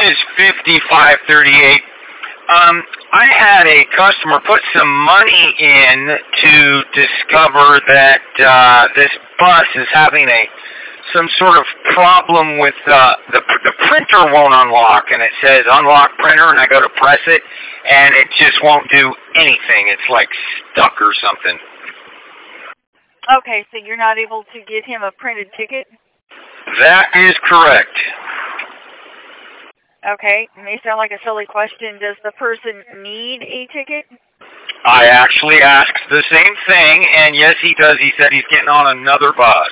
is 5538. I had a customer put some money in to discover that this bus is having some sort of problem with the printer won't unlock, and it says unlock printer, and I go to press it, and it just won't do anything. It's like stuck or something. Okay, so you're not able to get him a printed ticket? That is correct. Okay, it may sound like a silly question. Does the person need a ticket? I actually asked the same thing, and yes, he does. He said he's getting on another bus.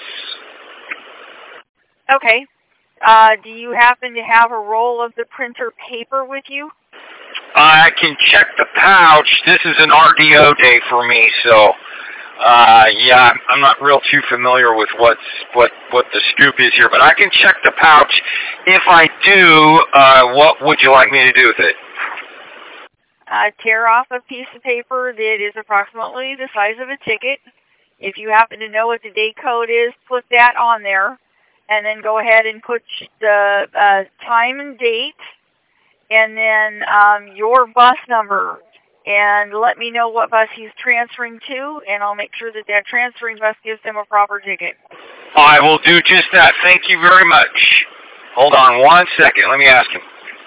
Okay. Do you happen to have a roll of the printer paper with you? I can check the pouch. This is an RDO day for me, so yeah, I'm not real too familiar with what the scoop is here, but I can check the pouch. If I do, what would you like me to do with it? Tear off a piece of paper that is approximately the size of a ticket. If you happen to know what the date code is, put that on there, and then go ahead and put the time and date, and then your bus number, and let me know what bus he's transferring to, and I'll make sure that transferring bus gives him a proper ticket. I will do just that. Thank you very much. Hold on one second. Let me ask him.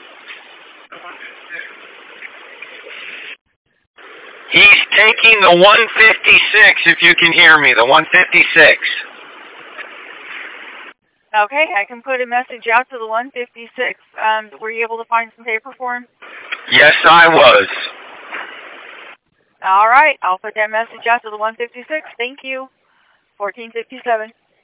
He's taking the 156, if you can hear me, the 156. Okay, I can put a message out to the 156. Were you able to find some paper for him? Yes, I was. All right, I'll put that message out to the 156. Thank you. 1457.